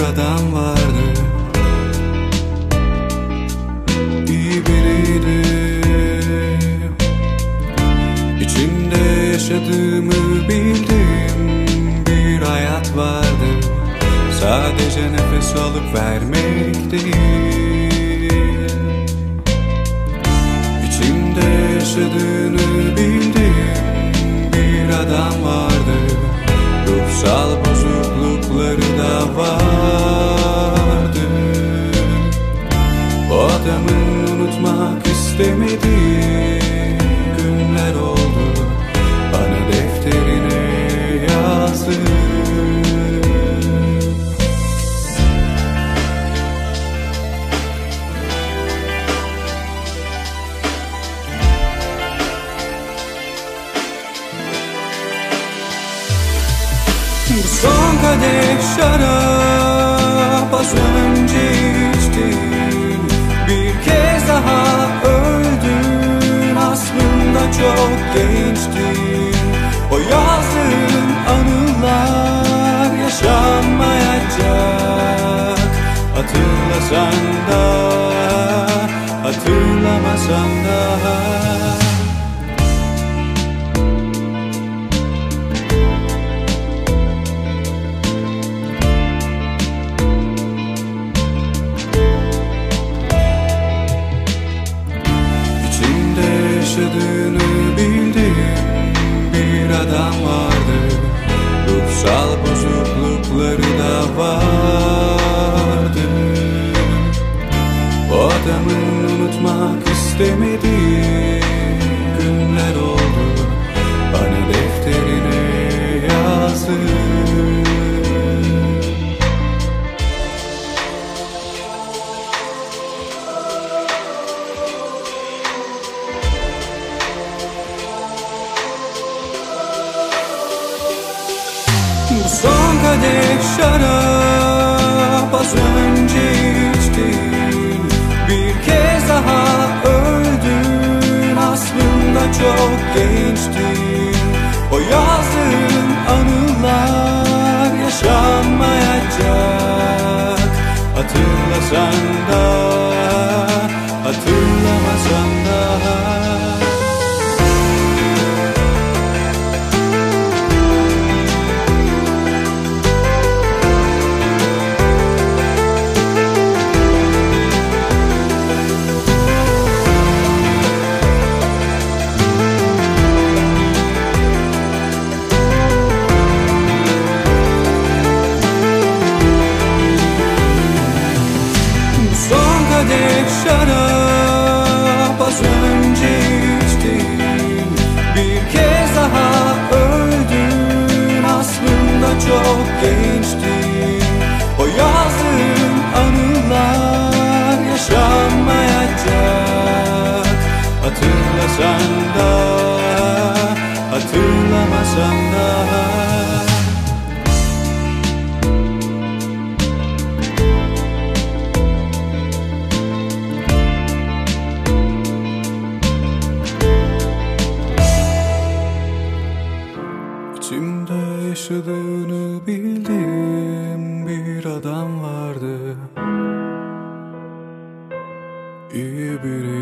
adam vardı. İyi biriydi. İçinde yaşadığımı bildiğim bir hayat vardı. Sadece nefes alıp vermek değil. İçimde yaşadığını bildiğim bir adam vardı. Ruhsal bozuklukları da vardı. O adamın unutmak istemediği günler oldu. Bana defterine yazdı. Bu son kadeh şarap az önce içtin. Bir kez daha öldün. Aslında çok gençtin. O yazdığın anılar yaşanmayacak. Hatırlasan da hatırlamasan da. Yaşadığını bildiğim bir adam vardı. Ruhsal bozuklukları da vardı. O adamın unutmak istemediği günler oldu. Bana defterine yazdı. Bu son kadeh şarap az önce içtin. Bir kez daha öldün. Aslında çok gençtin. O yazdığın anılar yaşanmayacak. Hatırlasan da hatırlamasan da. Şarap az önce içtin. Bir kez daha öldün. Aslında çok gençtin. O yazdığın anılar yaşanmayacak. Hatırlasan da hatırlamasan da. İçimde yaşadığını bildiğim bir adam vardı. İyi biri.